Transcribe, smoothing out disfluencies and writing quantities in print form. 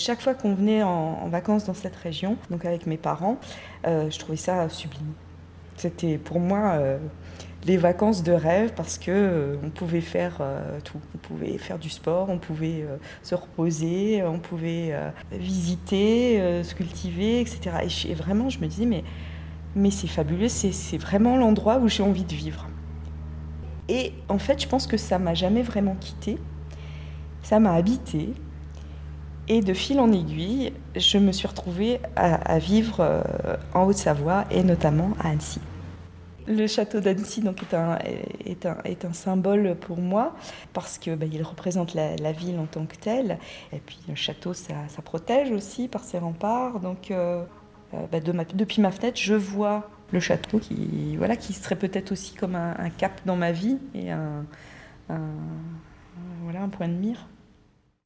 chaque fois qu'on venait en vacances dans cette région, donc avec mes parents, je trouvais ça sublime. C'était pour moi les vacances de rêve parce que on pouvait faire tout. On pouvait faire du sport, on pouvait se reposer, on pouvait visiter, se cultiver, etc. Et vraiment, je me disais, mais c'est fabuleux, c'est vraiment l'endroit où j'ai envie de vivre. Et en fait, je pense que ça m'a jamais vraiment quittée. Ça m'a habitée. Et de fil en aiguille, je me suis retrouvée à vivre en Haute-Savoie et notamment à Annecy. Le château d'Annecy donc, est un symbole pour moi parce que il représente la ville en tant que telle. Et puis le château, ça protège aussi par ses remparts. Donc depuis ma fenêtre, je vois le château qui serait peut-être aussi comme un cap dans ma vie et un point de mire.